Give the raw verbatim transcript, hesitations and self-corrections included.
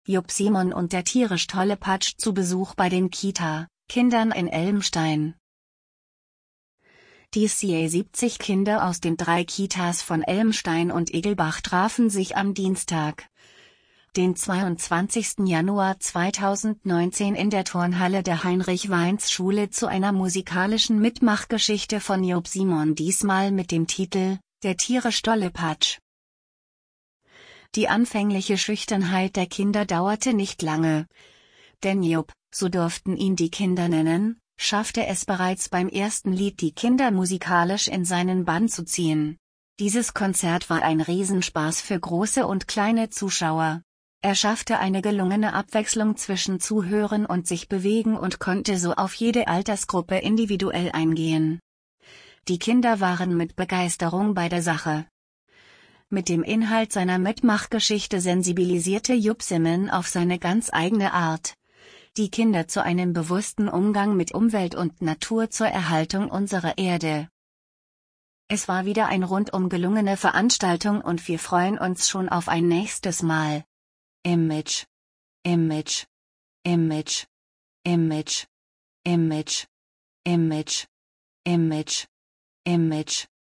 Jupp Simon und der tierisch tolle Patsch zu Besuch bei den Kita-Kindern in Elmstein. Die ca. siebzig Kinder aus den drei Kitas von Elmstein und Egelbach trafen sich am Dienstag, den zweiundzwanzigsten Januar zweitausendneunzehn in der Turnhalle der Heinrich-Weins-Schule zu einer musikalischen Mitmachgeschichte von Jupp Simon, diesmal mit dem Titel »Der tierisch tolle Patsch«. Die anfängliche Schüchternheit der Kinder dauerte nicht lange, denn Jupp, so durften ihn die Kinder nennen, schaffte es bereits beim ersten Lied, die Kinder musikalisch in seinen Bann zu ziehen. Dieses Konzert war ein Riesenspaß für große und kleine Zuschauer. Er schaffte eine gelungene Abwechslung zwischen Zuhören und sich bewegen und konnte so auf jede Altersgruppe individuell eingehen. Die Kinder waren mit Begeisterung bei der Sache. Mit dem Inhalt seiner Mitmachgeschichte sensibilisierte Jupp Simon auf seine ganz eigene Art die Kinder zu einem bewussten Umgang mit Umwelt und Natur zur Erhaltung unserer Erde. Es war wieder eine rundum gelungene Veranstaltung und wir freuen uns schon auf ein nächstes Mal. Image, Image, Image, Image, Image, Image, Image, Image.